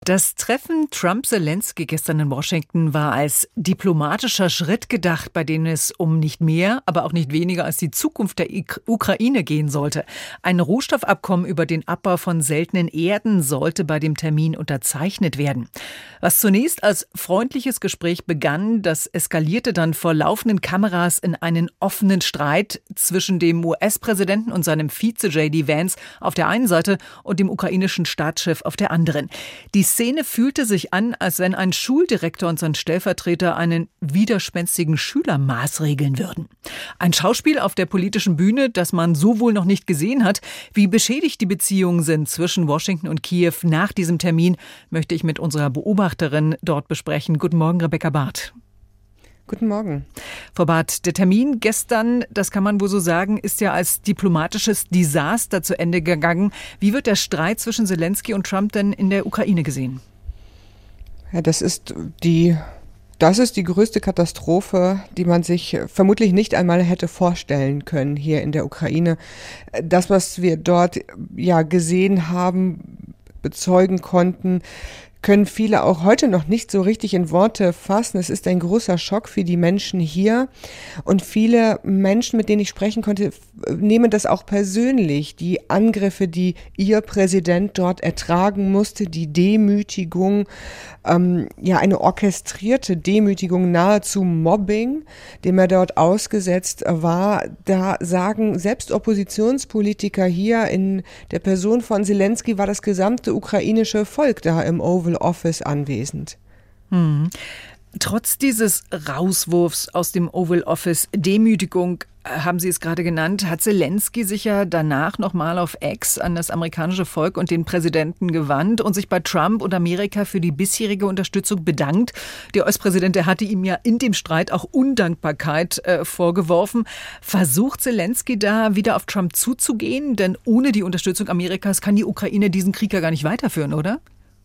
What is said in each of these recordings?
Das Treffen Trump-Zelensky gestern in Washington war als diplomatischer Schritt gedacht, bei dem es um nicht mehr, aber auch nicht weniger als die Zukunft der Ukraine gehen sollte. Ein Rohstoffabkommen über den Abbau von seltenen Erden sollte bei dem Termin unterzeichnet werden. Was zunächst als freundliches Gespräch begann, das eskalierte dann vor laufenden Kameras in einen offenen Streit zwischen dem US-Präsidenten und seinem Vize J.D. Vance auf der einen Seite und dem ukrainischen Staatschef auf der anderen. Die Szene fühlte sich an, als wenn ein Schuldirektor und sein Stellvertreter einen widerspenstigen Schüler maßregeln würden. Ein Schauspiel auf der politischen Bühne, das man so wohl noch nicht gesehen hat. Wie beschädigt die Beziehungen sind zwischen Washington und Kiew nach diesem Termin, möchte ich mit unserer Beobachterin dort besprechen. Guten Morgen, Rebecca Barth. Guten Morgen. Frau Barth, der Termin gestern, das kann man wohl so sagen, ist ja als diplomatisches Desaster zu Ende gegangen. Wie wird der Streit zwischen Zelensky und Trump denn in der Ukraine gesehen? Ja, das ist die größte Katastrophe, die man sich vermutlich nicht einmal hätte vorstellen können hier in der Ukraine. Das, was wir dort ja gesehen haben, bezeugen konnten, können viele auch heute noch nicht so richtig in Worte fassen. Es ist ein großer Schock für die Menschen hier. Und viele Menschen, mit denen ich sprechen konnte, nehmen das auch persönlich. Die Angriffe, die ihr Präsident dort ertragen musste, die Demütigung, eine orchestrierte Demütigung, nahezu Mobbing, dem er dort ausgesetzt war. Da sagen selbst Oppositionspolitiker hier in der Person von Zelensky war das gesamte ukrainische Volk da im Oval Office anwesend. Trotz dieses Rauswurfs aus dem Oval Office, Demütigung, haben Sie es gerade genannt, hat Zelensky sich ja danach nochmal auf X an das amerikanische Volk und den Präsidenten gewandt und sich bei Trump und Amerika für die bisherige Unterstützung bedankt. Der US-Präsident, der hatte ihm ja in dem Streit auch Undankbarkeit vorgeworfen. Versucht Zelensky da wieder auf Trump zuzugehen? Denn ohne die Unterstützung Amerikas kann die Ukraine diesen Krieg ja gar nicht weiterführen, oder?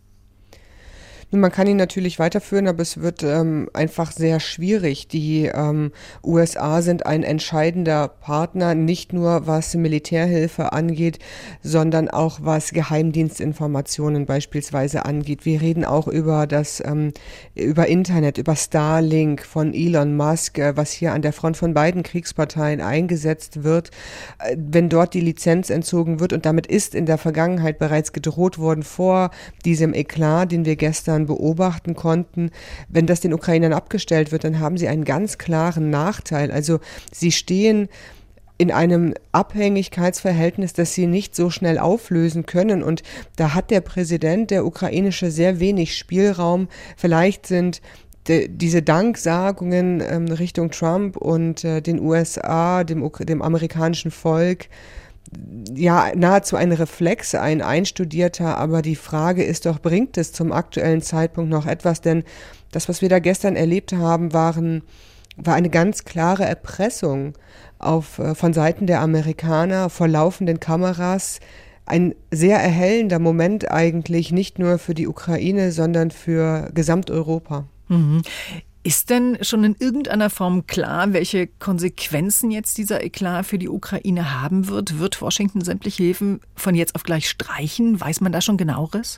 Man kann ihn natürlich weiterführen, aber es wird einfach sehr schwierig. Die USA sind ein entscheidender Partner, nicht nur was Militärhilfe angeht, sondern auch was Geheimdienstinformationen beispielsweise angeht. Wir reden auch über über Internet, über Starlink von Elon Musk, was hier an der Front von beiden Kriegsparteien eingesetzt wird. Wenn dort die Lizenz entzogen wird, und damit ist in der Vergangenheit bereits gedroht worden vor diesem Eklat, den wir gestern beobachten konnten, wenn das den Ukrainern abgestellt wird, dann haben sie einen ganz klaren Nachteil. Also sie stehen in einem Abhängigkeitsverhältnis, das sie nicht so schnell auflösen können. Und da hat der Präsident, der ukrainische, sehr wenig Spielraum. Vielleicht sind diese Danksagungen Richtung Trump und den USA, dem amerikanischen Volk, ja, nahezu ein Reflex, ein einstudierter, aber die Frage ist doch, bringt es zum aktuellen Zeitpunkt noch etwas? Denn das, was wir da gestern erlebt haben, war eine ganz klare Erpressung von Seiten der Amerikaner vor laufenden Kameras. Ein sehr erhellender Moment eigentlich, nicht nur für die Ukraine, sondern für Gesamteuropa. Mhm. Ist denn schon in irgendeiner Form klar, welche Konsequenzen jetzt dieser Eklat für die Ukraine haben wird? Wird Washington sämtliche Hilfen von jetzt auf gleich streichen? Weiß man da schon Genaueres?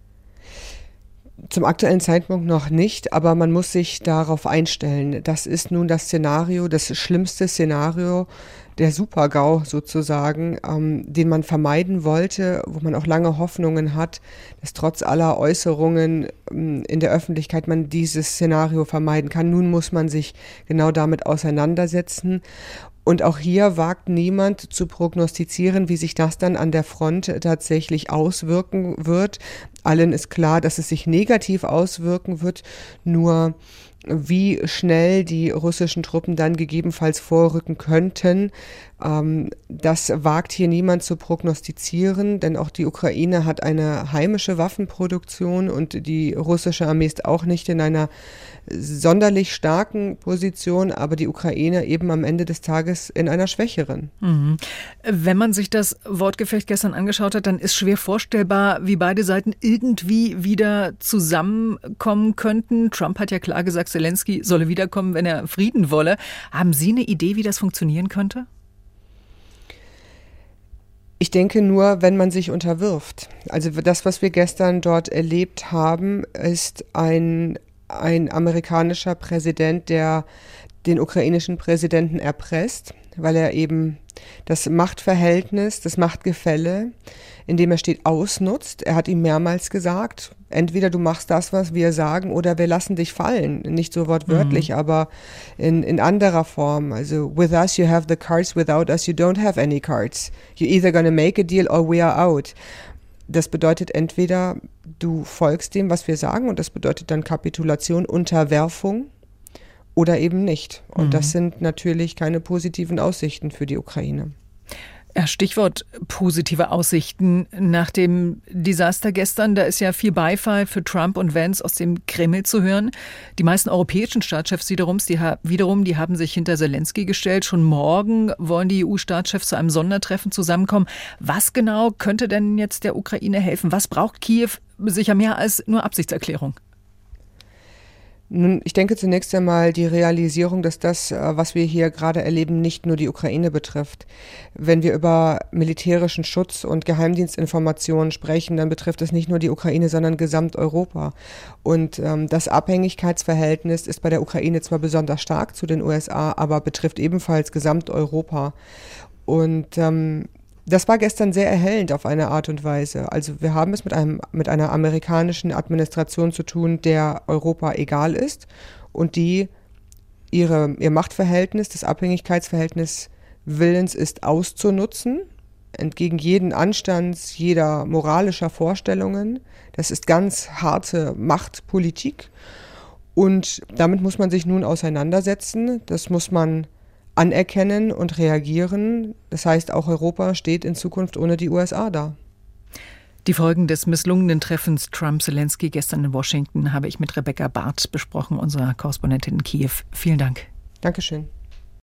Zum aktuellen Zeitpunkt noch nicht, aber man muss sich darauf einstellen. Das ist nun das Szenario, das schlimmste Szenario, der Super-GAU sozusagen, den man vermeiden wollte, wo man auch lange Hoffnungen hat, dass trotz aller Äußerungen in der Öffentlichkeit man dieses Szenario vermeiden kann. Nun muss man sich genau damit auseinandersetzen. Und auch hier wagt niemand zu prognostizieren, wie sich das dann an der Front tatsächlich auswirken wird. Allen ist klar, dass es sich negativ auswirken wird, nur wie schnell die russischen Truppen dann gegebenenfalls vorrücken könnten, das wagt hier niemand zu prognostizieren, denn auch die Ukraine hat eine heimische Waffenproduktion und die russische Armee ist auch nicht in einer sonderlich starken Position, aber die Ukraine eben am Ende des Tages in einer schwächeren. Mhm. Wenn man sich das Wortgefecht gestern angeschaut hat, dann ist schwer vorstellbar, wie beide Seiten irgendwie wieder zusammenkommen könnten. Trump hat ja klar gesagt, Zelensky solle wiederkommen, wenn er Frieden wolle. Haben Sie eine Idee, wie das funktionieren könnte? Ich denke nur, wenn man sich unterwirft. Also das, was wir gestern dort erlebt haben, ist ein amerikanischer Präsident, der den ukrainischen Präsidenten erpresst, weil er eben das Machtverhältnis, das Machtgefälle, in dem er steht, ausnutzt. Er hat ihm mehrmals gesagt, entweder du machst das, was wir sagen, oder wir lassen dich fallen. Nicht so wortwörtlich, aber in anderer Form. Also, with us you have the cards, without us you don't have any cards. You're either gonna make a deal or we are out. Das bedeutet entweder, du folgst dem, was wir sagen, und das bedeutet dann Kapitulation, Unterwerfung, oder eben nicht. Und das sind natürlich keine positiven Aussichten für die Ukraine. Ja, Stichwort positive Aussichten. Nach dem Desaster gestern, da ist ja viel Beifall für Trump und Vance aus dem Kreml zu hören. Die meisten europäischen Staatschefs wiederum, die haben sich hinter Zelensky gestellt. Schon morgen wollen die EU-Staatschefs zu einem Sondertreffen zusammenkommen. Was genau könnte denn jetzt der Ukraine helfen? Was braucht Kiew sicher mehr als nur Absichtserklärung? Nun, ich denke zunächst einmal die Realisierung, dass das, was wir hier gerade erleben, nicht nur die Ukraine betrifft. Wenn wir über militärischen Schutz und Geheimdienstinformationen sprechen, dann betrifft es nicht nur die Ukraine, sondern Gesamteuropa. Und das Abhängigkeitsverhältnis ist bei der Ukraine zwar besonders stark zu den USA, aber betrifft ebenfalls Gesamteuropa. Und das war gestern sehr erhellend auf eine Art und Weise. Also wir haben es mit einer amerikanischen Administration zu tun, der Europa egal ist und die ihr Machtverhältnis, das Abhängigkeitsverhältnis willens ist auszunutzen, entgegen jeden Anstands, jeder moralischer Vorstellungen. Das ist ganz harte Machtpolitik und damit muss man sich nun auseinandersetzen. Das muss man anerkennen und reagieren. Das heißt, auch Europa steht in Zukunft ohne die USA da. Die Folgen des misslungenen Treffens Trump-Zelensky gestern in Washington habe ich mit Rebecca Barth besprochen, unserer Korrespondentin in Kiew. Vielen Dank. Dankeschön.